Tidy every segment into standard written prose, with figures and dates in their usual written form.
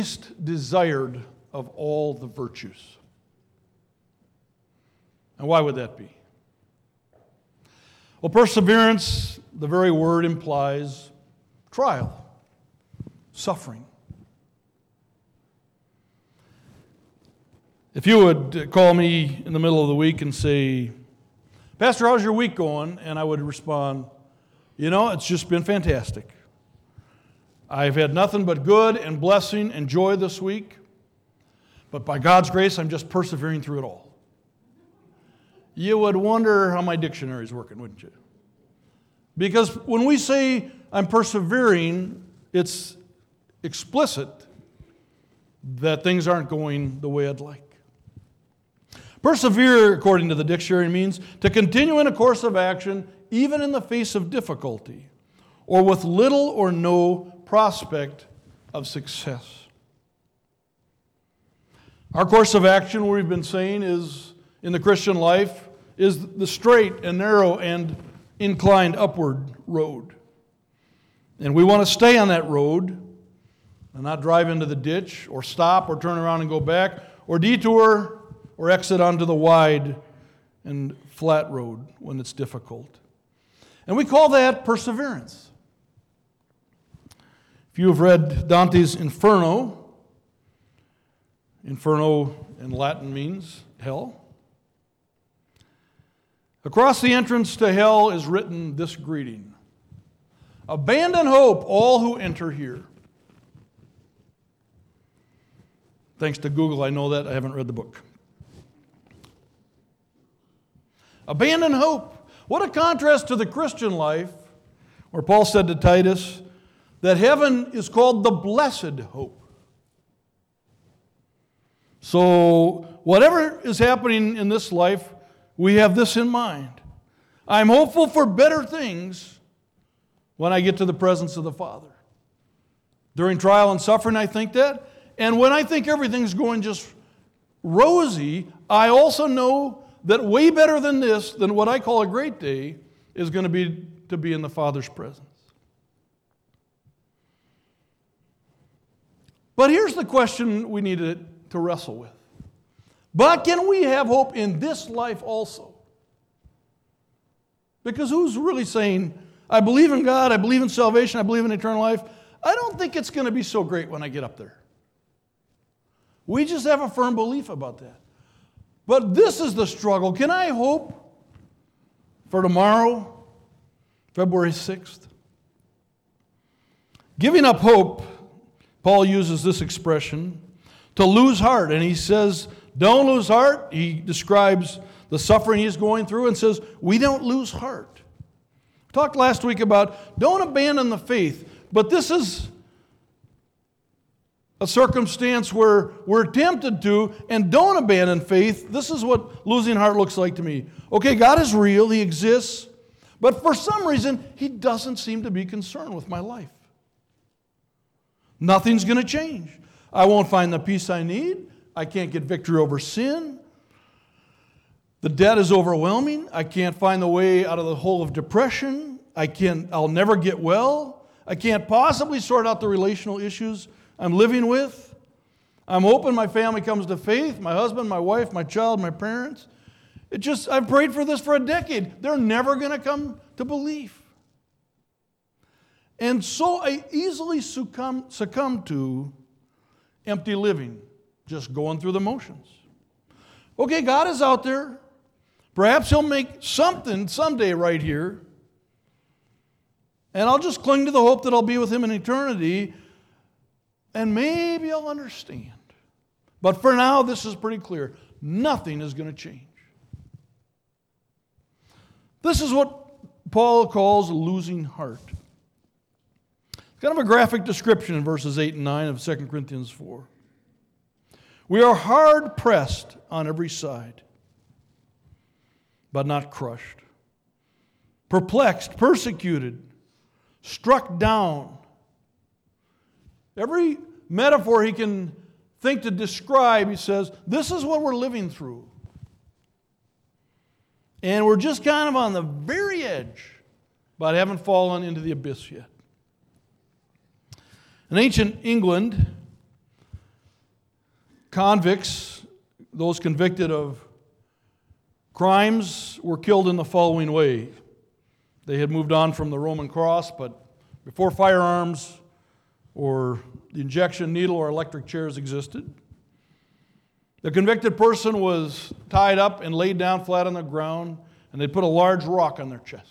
least desired of all the virtues. And why would that be? Well, perseverance, the very word implies trial, suffering. If you would call me in the middle of the week and say, Pastor, how's your week going? And I would respond, it's just been fantastic. I've had nothing but good and blessing and joy this week. But by God's grace, I'm just persevering through it all. You would wonder how my dictionary is working, wouldn't you? Because when we say I'm persevering, it's explicit that things aren't going the way I'd like. Persevere, according to the dictionary, means to continue in a course of action even in the face of difficulty or with little or no prospect of success. Our course of action, we've been saying, is in the Christian life is the straight and narrow and inclined upward road. And we want to stay on that road and not drive into the ditch or stop or turn around and go back or detour or exit onto the wide and flat road when it's difficult. And we call that perseverance. If you have read Dante's Inferno in Latin means hell. Across the entrance to hell is written this greeting: abandon hope, all who enter here. Thanks to Google, I know that. I haven't read the book. Abandon hope. What a contrast to the Christian life, where Paul said to Titus that heaven is called the blessed hope. So, whatever is happening in this life, we have this in mind. I'm hopeful for better things when I get to the presence of the Father. During trial and suffering, I think that. And when I think everything's going just rosy, I also know that way better than this, than what I call a great day, is going to be in the Father's presence. But here's the question we need to wrestle with. But can we have hope in this life also? Because who's really saying, I believe in God, I believe in salvation, I believe in eternal life? I don't think it's going to be so great when I get up there. We just have a firm belief about that. But this is the struggle. Can I hope for tomorrow, February 6th? Giving up hope, Paul uses this expression, to lose heart. And he says, don't lose heart. He describes the suffering he's going through and says, we don't lose heart. We talked last week about don't abandon the faith. But this is a circumstance where we're tempted to, and don't abandon faith. This is what losing heart looks like to me. Okay, God is real, He exists, but for some reason, He doesn't seem to be concerned with my life. Nothing's going to change. I won't find the peace I need. I can't get victory over sin. The debt is overwhelming. I can't find the way out of the hole of depression. I'll never get well. I can't possibly sort out the relational issues I'm living with. I'm hoping my family comes to faith, my husband, my wife, my child, my parents. I've prayed for this for a decade. They're never going to come to belief. And so I easily succumb to empty living, just going through the motions. Okay, God is out there. Perhaps He'll make something someday right here. And I'll just cling to the hope that I'll be with Him in eternity. And maybe I'll understand. But for now, this is pretty clear. Nothing is going to change. This is what Paul calls a losing heart. It's kind of a graphic description in verses 8 and 9 of 2 Corinthians 4. We are hard pressed on every side, but not crushed. Perplexed, persecuted, struck down. Every metaphor he can think to describe, he says, this is what we're living through. And we're just kind of on the very edge, but haven't fallen into the abyss yet. In ancient England, convicts, those convicted of crimes, were killed in the following way. They had moved on from the Roman cross, but before firearms or the injection needle or electric chairs existed, the convicted person was tied up and laid down flat on the ground, and they put a large rock on their chest.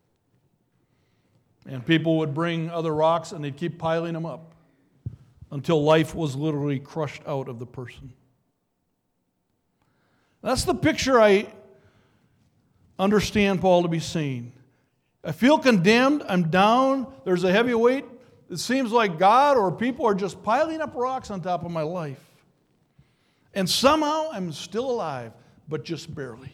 And people would bring other rocks, and they'd keep piling them up until life was literally crushed out of the person. That's the picture I understand Paul to be saying. I feel condemned, I'm down, there's a heavy weight. It seems like God or people are just piling up rocks on top of my life. And somehow I'm still alive, but just barely.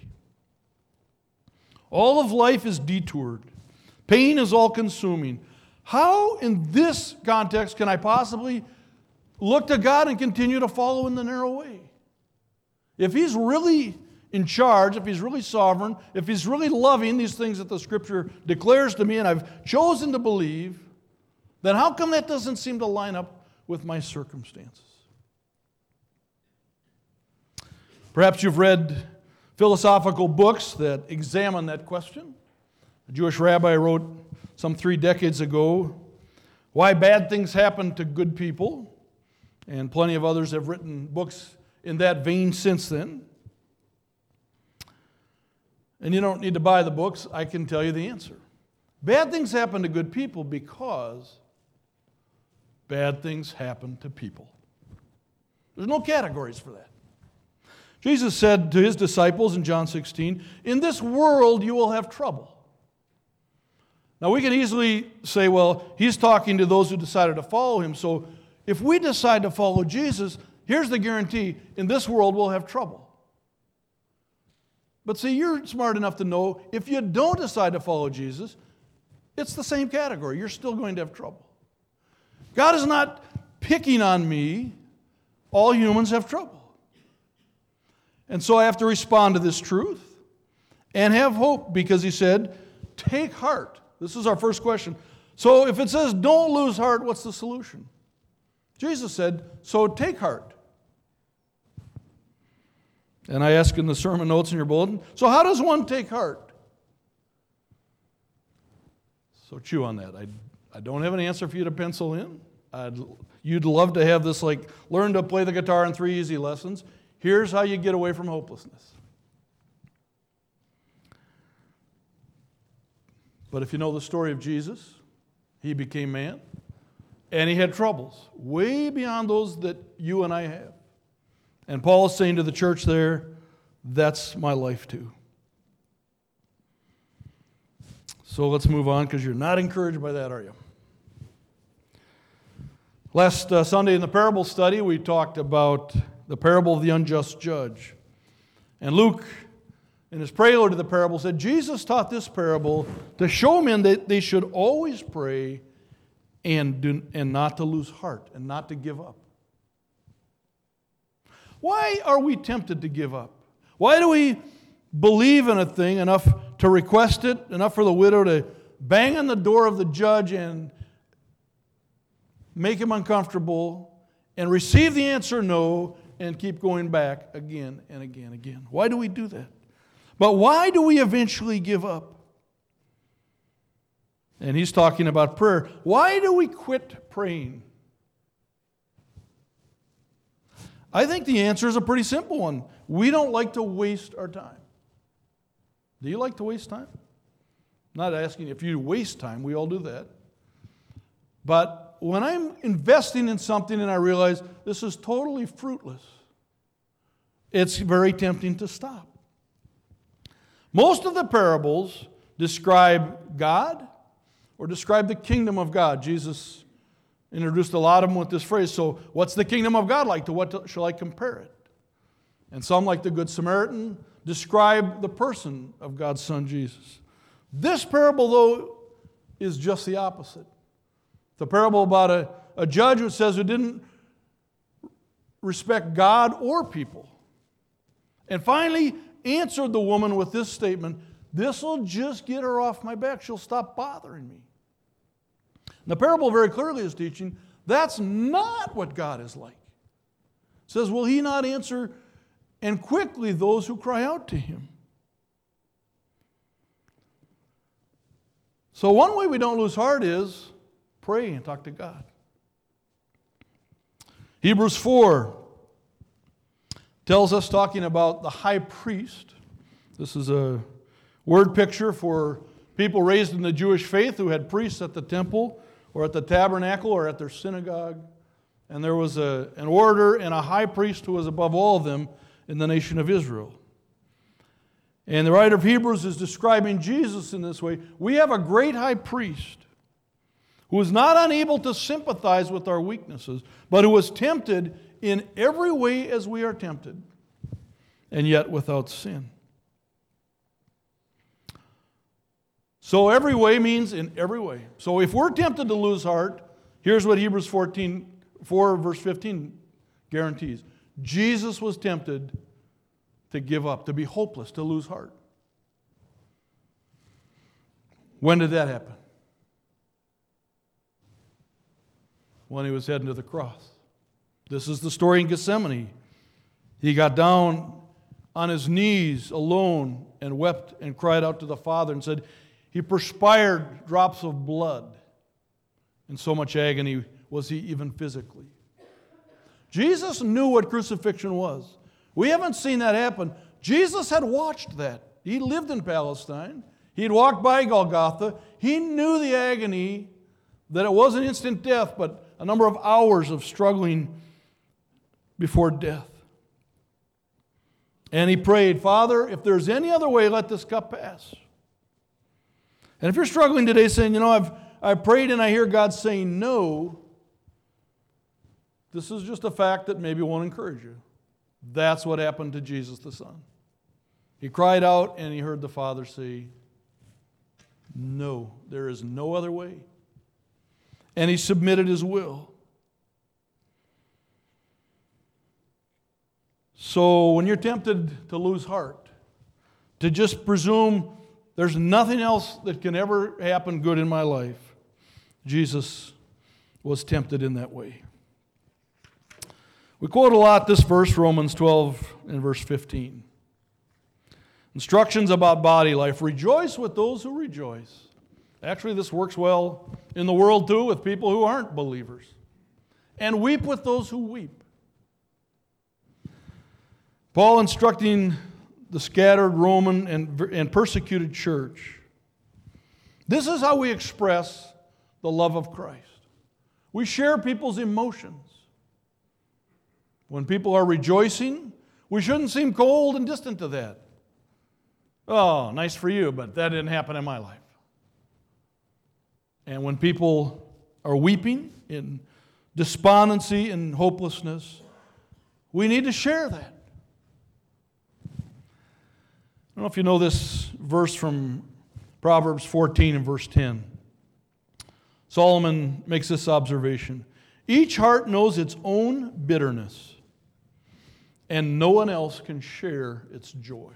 All of life is detoured. Pain is all-consuming. How, in this context, can I possibly look to God and continue to follow in the narrow way? If He's really in charge, if He's really sovereign, if He's really loving these things that the Scripture declares to me and I've chosen to believe, then how come that doesn't seem to line up with my circumstances? Perhaps you've read philosophical books that examine that question. A Jewish rabbi wrote some 3 decades ago, Why Bad Things Happen to Good People, and plenty of others have written books in that vein since then. And you don't need to buy the books, I can tell you the answer. Bad things happen to good people because bad things happen to people. There's no categories for that. Jesus said to His disciples in John 16, in this world you will have trouble. Now we can easily say, well, He's talking to those who decided to follow Him. So if we decide to follow Jesus, here's the guarantee, in this world we'll have trouble. But see, you're smart enough to know if you don't decide to follow Jesus, it's the same category. You're still going to have trouble. God is not picking on me. All humans have trouble. And so I have to respond to this truth and have hope because He said, take heart. This is our first question. So if it says don't lose heart, what's the solution? Jesus said, so take heart. And I ask in the sermon notes in your bulletin, so how does one take heart? So chew on that. I don't have an answer for you to pencil in. You'd love to have this like learn to play the guitar in 3 easy lessons. Here's how you get away from hopelessness. But if you know the story of Jesus, He became man, and He had troubles way beyond those that you and I have. And Paul is saying to the church there, that's my life too. So let's move on because you're not encouraged by that, are you? Last Sunday in the parable study, we talked about the parable of the unjust judge. And Luke, in his prelude to the parable, said, Jesus taught this parable to show men that they should always pray and not to lose heart and not to give up. Why are we tempted to give up? Why do we believe in a thing enough to request it, enough for the widow to bang on the door of the judge and make him uncomfortable and receive the answer no and keep going back again and again and again? Why do we do that? But why do we eventually give up? And he's talking about prayer. Why do we quit praying? I think the answer is a pretty simple one. We don't like to waste our time. Do you like to waste time? I'm not asking if you waste time. We all do that. But when I'm investing in something and I realize this is totally fruitless, it's very tempting to stop. Most of the parables describe God or describe the kingdom of God. Jesus introduced a lot of them with this phrase. So what's the kingdom of God like? To what shall I compare it? And some, like the Good Samaritan, describe the person of God's Son, Jesus. This parable, though, is just the opposite. The parable about a judge who says who didn't respect God or people. And finally answered the woman with this statement, this will just get her off my back. She'll stop bothering me. And the parable very clearly is teaching that's not what God is like. It says, will he not answer and quickly those who cry out to him? So one way we don't lose heart is pray and talk to God. Hebrews 4 tells us, talking about the high priest. This is a word picture for people raised in the Jewish faith who had priests at the temple or at the tabernacle or at their synagogue. And there was an order and a high priest who was above all of them in the nation of Israel. And the writer of Hebrews is describing Jesus in this way. We have a great high priest who is not unable to sympathize with our weaknesses, but who was tempted in every way as we are tempted, and yet without sin. So every way means in every way. So if we're tempted to lose heart, here's what Hebrews 4 verse 15 guarantees. Jesus was tempted to give up, to be hopeless, to lose heart. When did that happen? When he was heading to the cross. This is the story in Gethsemane. He got down on his knees alone and wept and cried out to the Father and said, he perspired drops of blood. In so much agony was he even physically. Jesus knew what crucifixion was. We haven't seen that happen. Jesus had watched that. He lived in Palestine. He'd walked by Golgotha. He knew the agony, that it wasn't instant death, but a number of hours of struggling before death. And he prayed, Father, if there's any other way, let this cup pass. And if you're struggling today saying, I've prayed and I hear God saying no, this is just a fact that maybe won't encourage you. That's what happened to Jesus the Son. He cried out and he heard the Father say, no, there is no other way. And he submitted his will. So when you're tempted to lose heart, to just presume there's nothing else that can ever happen good in my life, Jesus was tempted in that way. We quote a lot this verse, Romans 12 and verse 15. Instructions about body life. Rejoice with those who rejoice. Actually, this works well in the world too with people who aren't believers. And weep with those who weep. Paul instructing the scattered Roman and persecuted church. This is how we express the love of Christ. We share people's emotions. When people are rejoicing, we shouldn't seem cold and distant to that. Oh, nice for you, but that didn't happen in my life. And when people are weeping in despondency and hopelessness, we need to share that. I don't know if you know this verse from Proverbs 14 and verse 10. Solomon makes this observation. Each heart knows its own bitterness, and no one else can share its joy.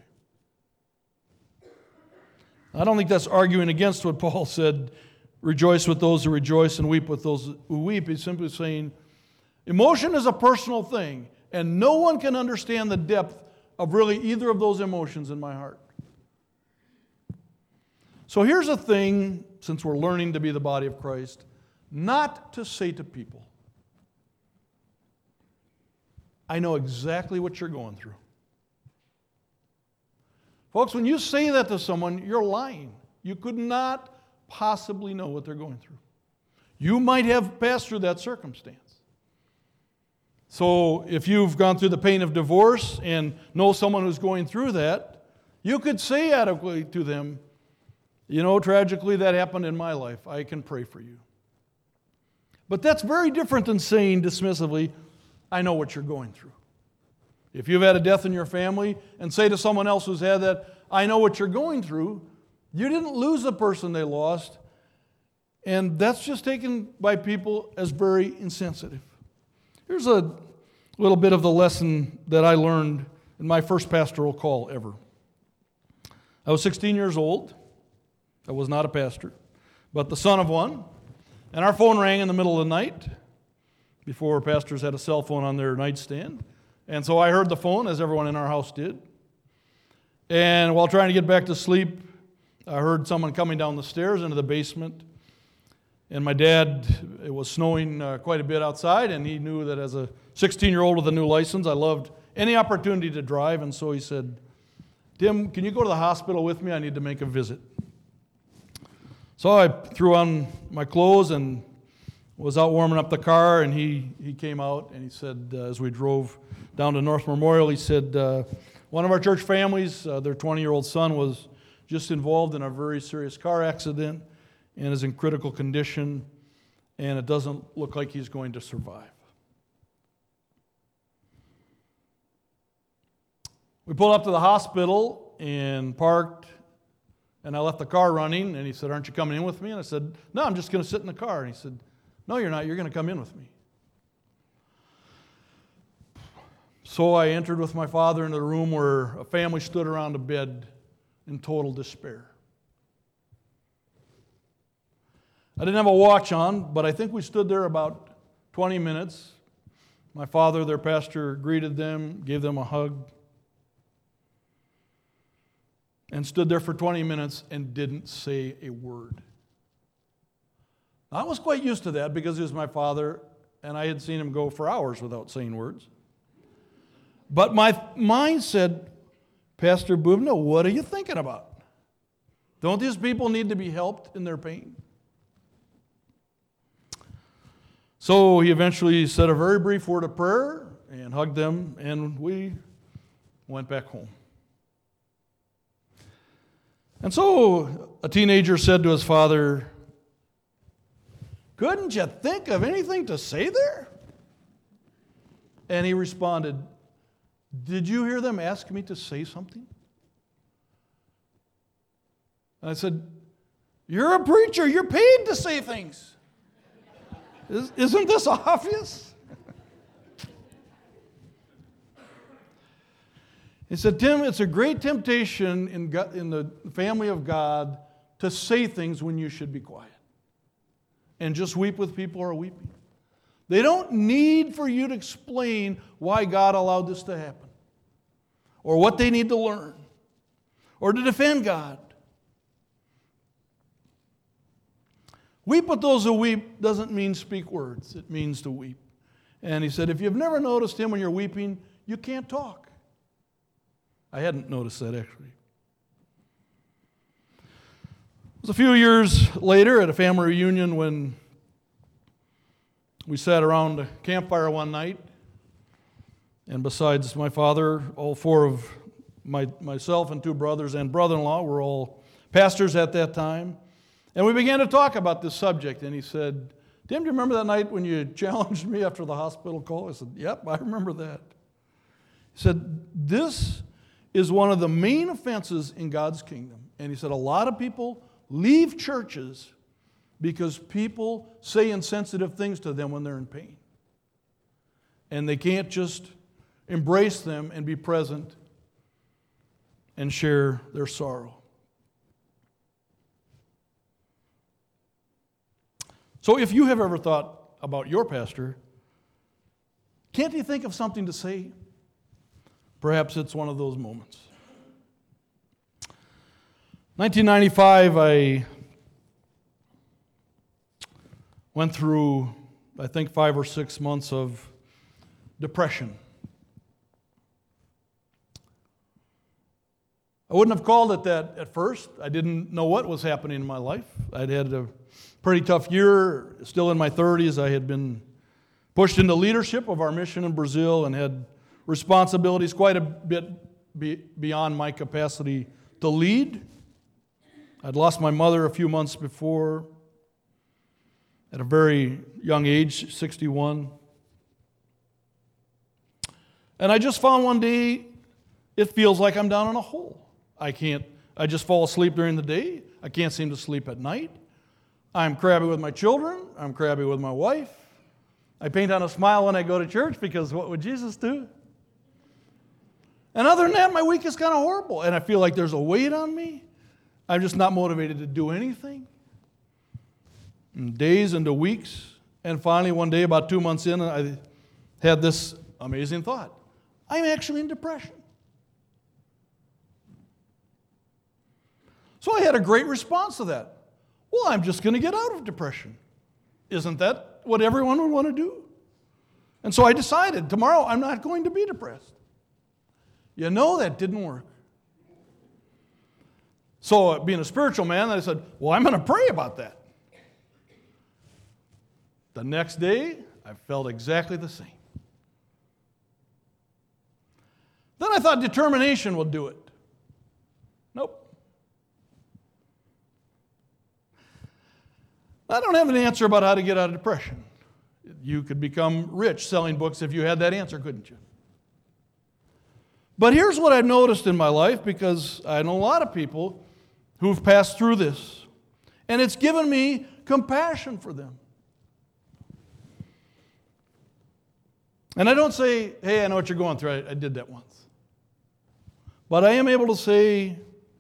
I don't think that's arguing against what Paul said, rejoice with those who rejoice and weep with those who weep. He's simply saying, emotion is a personal thing, and no one can understand the depth of really either of those emotions in my heart. So here's a thing, since we're learning to be the body of Christ, not to say to people, I know exactly what you're going through. Folks, when you say that to someone, you're lying. You could not possibly know what they're going through. You might have passed through that circumstance. So if you've gone through the pain of divorce and know someone who's going through that, you could say adequately to them, tragically that happened in my life. I can pray for you. But that's very different than saying dismissively, I know what you're going through. If you've had a death in your family and say to someone else who's had that, I know what you're going through, you didn't lose the person they lost. And that's just taken by people as very insensitive. Here's a little bit of the lesson that I learned in my first pastoral call ever. I was 16 years old. I was not a pastor, but the son of one. And our phone rang in the middle of the night, before pastors had a cell phone on their nightstand. And so I heard the phone, as everyone in our house did. And while trying to get back to sleep, I heard someone coming down the stairs into the basement. And my dad, it was snowing quite a bit outside, and he knew that as a 16-year-old with a new license, I loved any opportunity to drive. And so he said, "Tim, can you go to the hospital with me? I need to make a visit." So I threw on my clothes and was out warming up the car, and he came out and he said, as we drove down to North Memorial, he said, one of our church families, their 20-year-old son was just involved in a very serious car accident and is in critical condition, and it doesn't look like he's going to survive. We pulled up to the hospital and parked, and I left the car running, and he said, "Aren't you coming in with me?" And I said, "No, I'm just going to sit in the car." And he said, "No, you're not. You're going to come in with me." So I entered with my father into the room where a family stood around a bed in total despair. I didn't have a watch on, but I think we stood there about 20 minutes. My father, their pastor, greeted them, gave them a hug, and stood there for 20 minutes and didn't say a word. I was quite used to that because he was my father, and I had seen him go for hours without saying words. But my mind said, "Pastor Bubna, what are you thinking about? Don't these people need to be helped in their pain?" So he eventually said a very brief word of prayer and hugged them, and we went back home. And so a teenager said to his father, "Couldn't you think of anything to say there?" And he responded, "Did you hear them ask me to say something?" And I said, "You're a preacher. You're paid to say things. Isn't this obvious?" He said, "Tim, it's a great temptation in the family of God to say things when you should be quiet and just weep with people who are weeping. They don't need for you to explain why God allowed this to happen or what they need to learn or to defend God. Weep with those who weep doesn't mean speak words. It means to weep." And he said, if you've never noticed him when you're weeping, you can't talk. I hadn't noticed that, actually. It was a few years later at a family reunion when we sat around a campfire one night, and besides my father, all four of myself and two brothers and brother-in-law were all pastors at that time. And we began to talk about this subject, and he said, "Tim, do you remember that night when you challenged me after the hospital call?" I said, "Yep, I remember that." He said, "This is one of the main offenses in God's kingdom." And he said, a lot of people leave churches because people say insensitive things to them when they're in pain. And they can't just embrace them and be present and share their sorrow. So if you have ever thought about your pastor, can't you think of something to say? Perhaps it's one of those moments. 1995, I went through, I think, 5 or 6 months of depression. I wouldn't have called it that at first. I didn't know what was happening in my life. I'd had a pretty tough year. Still in my 30s, I had been pushed into leadership of our mission in Brazil and had responsibilities quite a bit beyond my capacity to lead. I'd lost my mother a few months before at a very young age, 61. And I just found one day it feels like I'm down in a hole. I just fall asleep during the day. I can't seem to sleep at night. I'm crabby with my children. I'm crabby with my wife. I paint on a smile when I go to church because what would Jesus do? And other than that, my week is kind of horrible. And I feel like there's a weight on me. I'm just not motivated to do anything. And days into weeks. And finally, one day, about 2 months in, I had this amazing thought. I'm actually in depression. So I had a great response to that. Well, I'm just going to get out of depression. Isn't that what everyone would want to do? And so I decided, tomorrow I'm not going to be depressed. You know, that didn't work. So being a spiritual man, I said, well, I'm going to pray about that. The next day, I felt exactly the same. Then I thought determination would do it. Nope. I don't have an answer about how to get out of depression. You could become rich selling books if you had that answer, couldn't you? But here's what I've noticed in my life, because I know a lot of people who've passed through this, and it's given me compassion for them. And I don't say, hey, I know what you're going through. I did that once. But I am able to say,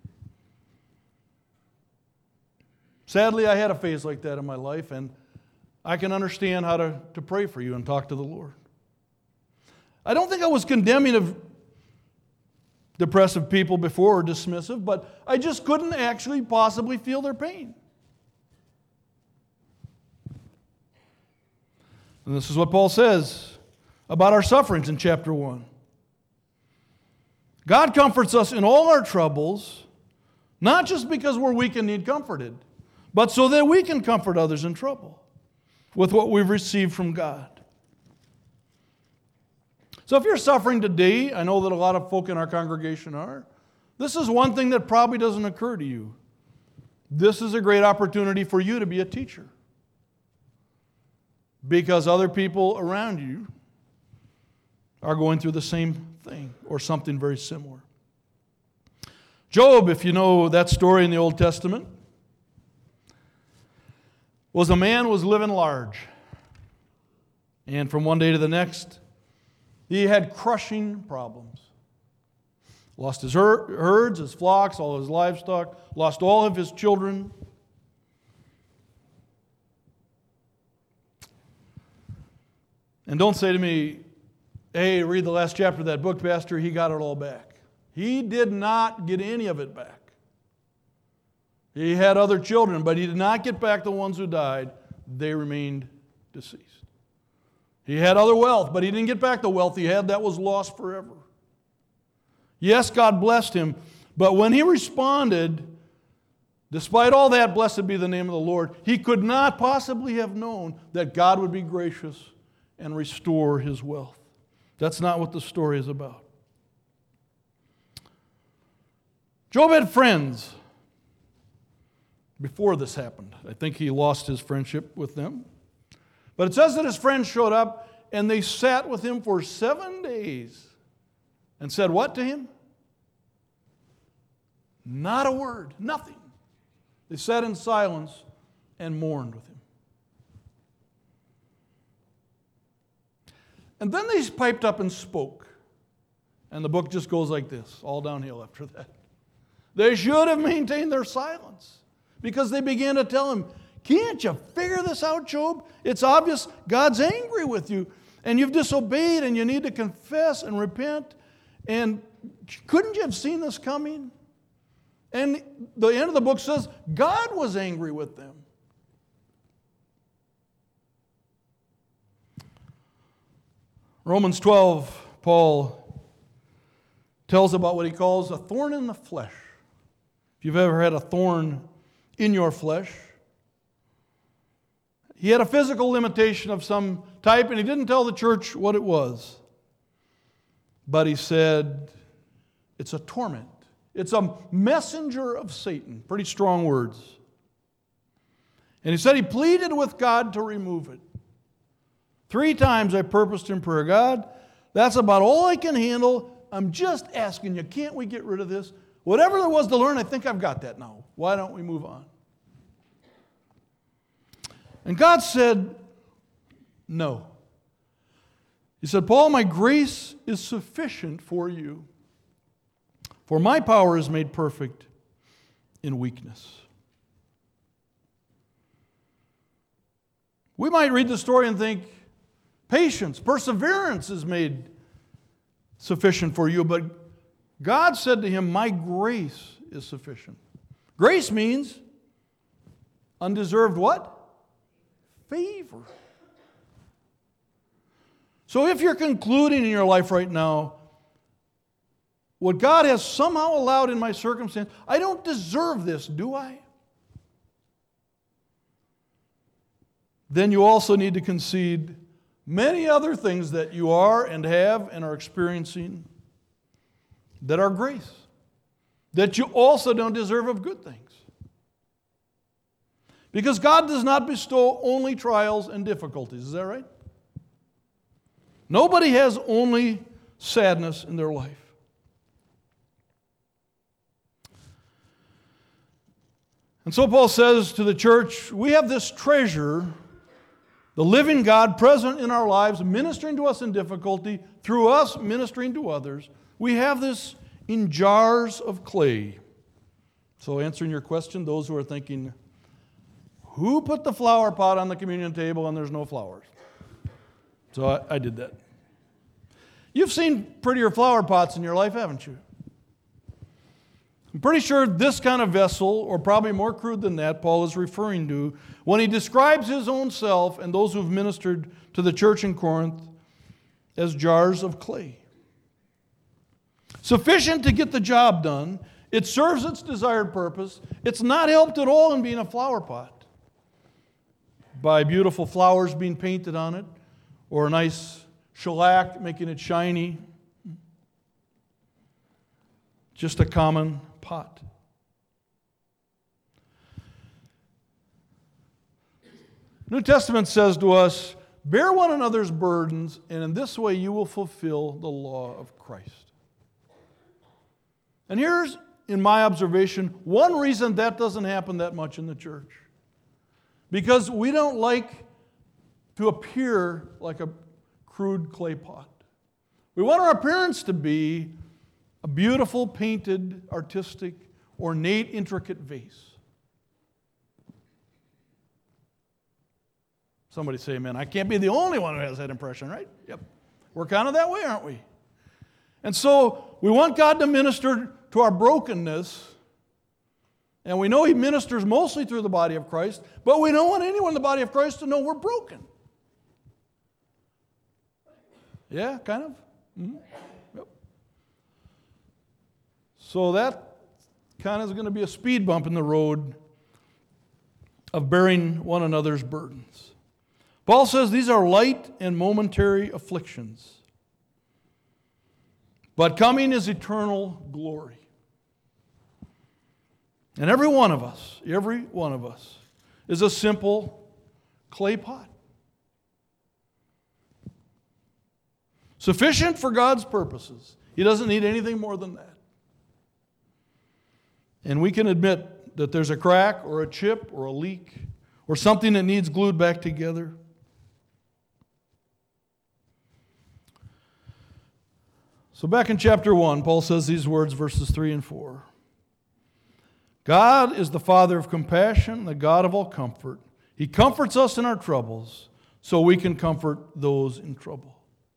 sadly, I had a phase like that in my life, and I can understand how to pray for you and talk to the Lord. I don't think I was condemning of depressive people before or dismissive, but I just couldn't actually possibly feel their pain. And this is what Paul says about our sufferings in chapter 1. God comforts us in all our troubles, not just because we're weak and need comforted, but so that we can comfort others in trouble with what we've received from God. So if you're suffering today, I know that a lot of folk in our congregation are, this is one thing that probably doesn't occur to you. This is a great opportunity for you to be a teacher, because other people around you are going through the same thing or something very similar. Job, if you know that story in the Old Testament, was a man who was living large. And from one day to the next, he had crushing problems. Lost his herds, his flocks, all his livestock, lost all of his children. And don't say to me, hey, read the last chapter of that book, Pastor, he got it all back. He did not get any of it back. He had other children, but he did not get back the ones who died. They remained deceased. He had other wealth, but he didn't get back the wealth he had. That was lost forever. Yes, God blessed him, but when he responded, despite all that, blessed be the name of the Lord, he could not possibly have known that God would be gracious and restore his wealth. That's not what the story is about. Job had friends before this happened. I think he lost his friendship with them. But it says that his friends showed up and they sat with him for 7 days and said what to him? Not a word, nothing. They sat in silence and mourned with him. And then they piped up and spoke. And the book just goes like this, all downhill after that. They should have maintained their silence, because they began to tell him, can't you figure this out, Job? It's obvious God's angry with you, and you've disobeyed, and you need to confess and repent. And couldn't you have seen this coming? And the end of the book says God was angry with them. Romans 12, Paul tells about what he calls a thorn in the flesh. If you've ever had a thorn in your flesh, he had a physical limitation of some type, and he didn't tell the church what it was. But he said, it's a torment. It's a messenger of Satan. Pretty strong words. And he said he pleaded with God to remove it. 3 times I purposed in prayer, God, that's about all I can handle. I'm just asking you, can't we get rid of this? Whatever there was to learn, I think I've got that now. Why don't we move on? And God said, no. He said, Paul, my grace is sufficient for you, for my power is made perfect in weakness. We might read the story and think, patience, perseverance is made sufficient for you, but God said to him, my grace is sufficient. Grace means undeserved what? Favor. So if you're concluding in your life right now, what God has somehow allowed in my circumstance, I don't deserve this, do I? Then you also need to concede many other things that you are and have and are experiencing that are grace, that you also don't deserve of good things. Because God does not bestow only trials and difficulties, is that right? Nobody has only sadness in their life. And so Paul says to the church, we have this treasure, the living God present in our lives, ministering to us in difficulty, through us ministering to others. We have this in jars of clay. So answering your question, those who are thinking, who put the flower pot on the communion table and there's no flowers? So I did that. You've seen prettier flower pots in your life, haven't you? I'm pretty sure this kind of vessel, or probably more crude than that, Paul is referring to when he describes his own self and those who've ministered to the church in Corinth as jars of clay. Sufficient to get the job done. It serves its desired purpose. It's not helped at all in being a flower pot by beautiful flowers being painted on it or a nice shellac making it shiny. Just a common pot. New Testament says to us, bear one another's burdens, and in this way you will fulfill the law of Christ. And here's, in my observation, one reason that doesn't happen that much in the church. Because we don't like to appear like a crude clay pot. We want our appearance to be a beautiful, painted, artistic, ornate, intricate vase. Somebody say, man, I can't be the only one who has that impression, right? Yep. We're kind of that way, aren't we? And so we want God to minister to our brokenness, and we know He ministers mostly through the body of Christ, but we don't want anyone in the body of Christ to know we're broken. Yeah, kind of? Mm-hmm. Yep. So that kind of is going to be a speed bump in the road of bearing one another's burdens. Paul says these are light and momentary afflictions, but coming is eternal glory. And every one of us is a simple clay pot. Sufficient for God's purposes. He doesn't need anything more than that. And we can admit that there's a crack or a chip or a leak or something that needs glued back together. So back in chapter 1, Paul says these words, verses 3 and 4. God is the Father of compassion, the God of all comfort. He comforts us in our troubles so we can comfort those in trouble.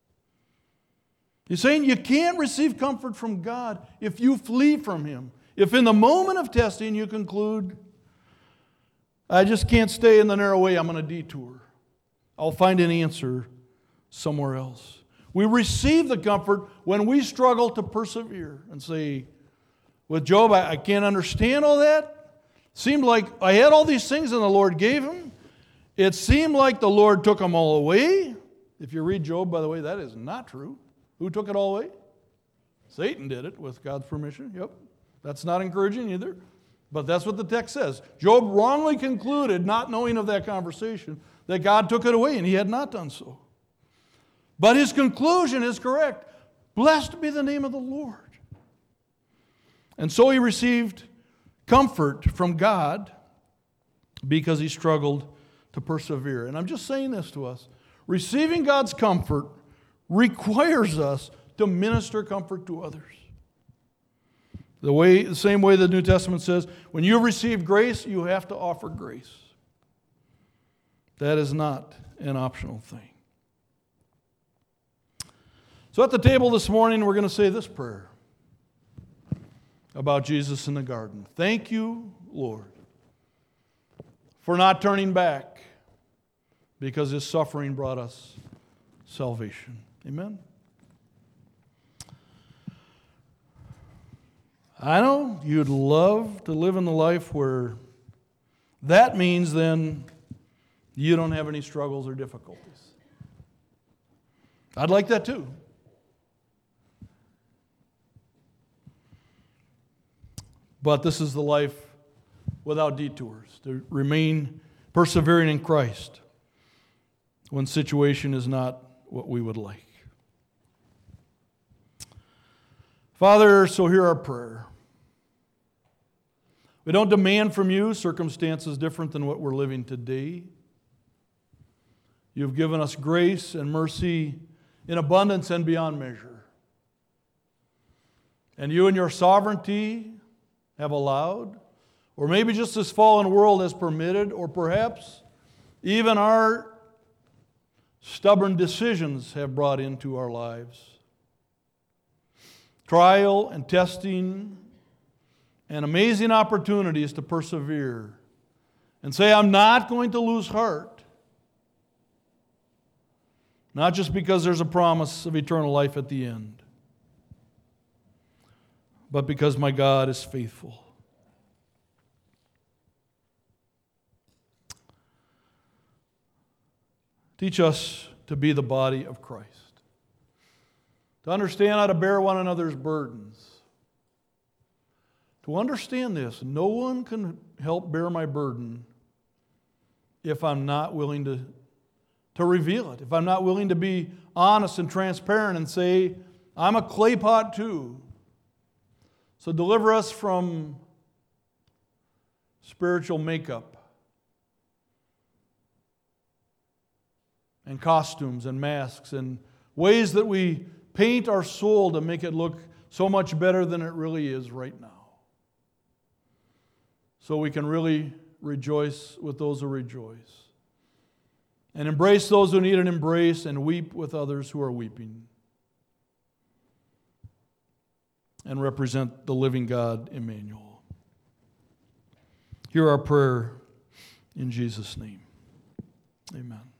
He's saying you can't receive comfort from God if you flee from Him. If in the moment of testing you conclude, I just can't stay in the narrow way, I'm going to detour. I'll find an answer somewhere else. We receive the comfort when we struggle to persevere and say, with Job, I can't understand all that. Seemed like I had all these things and the Lord gave them. It seemed like the Lord took them all away. If you read Job, by the way, that is not true. Who took it all away? Satan did it with God's permission. Yep. That's not encouraging either. But that's what the text says. Job wrongly concluded, not knowing of that conversation, that God took it away, and he had not done so. But his conclusion is correct. Blessed be the name of the Lord. And so he received comfort from God because he struggled to persevere. And I'm just saying this to us. Receiving God's comfort requires us to minister comfort to others. The same way the New Testament says, when you receive grace, you have to offer grace. That is not an optional thing. So at the table this morning, we're going to say this prayer about Jesus in the garden. Thank you, Lord, for not turning back, because His suffering brought us salvation. Amen. I know you'd love to live in the life where that means then you don't have any struggles or difficulties. I'd like that too. But this is the life without detours, to remain persevering in Christ when situation is not what we would like. Father, so hear our prayer. We don't demand from you circumstances different than what we're living today. You've given us grace and mercy in abundance and beyond measure. And you in your sovereignty have allowed, or maybe just this fallen world has permitted, or perhaps even our stubborn decisions have brought into our lives trial and testing and amazing opportunities to persevere and say, I'm not going to lose heart. Not just because there's a promise of eternal life at the end, but because my God is faithful. Teach us to be the body of Christ, to understand how to bear one another's burdens. To understand this, no one can help bear my burden if I'm not willing to reveal it, if I'm not willing to be honest and transparent and say, I'm a clay pot too. So deliver us from spiritual makeup and costumes and masks and ways that we paint our soul to make it look so much better than it really is right now. So we can really rejoice with those who rejoice, and embrace those who need an embrace, and weep with others who are weeping, and represent the living God, Emmanuel. Hear our prayer in Jesus' name. Amen.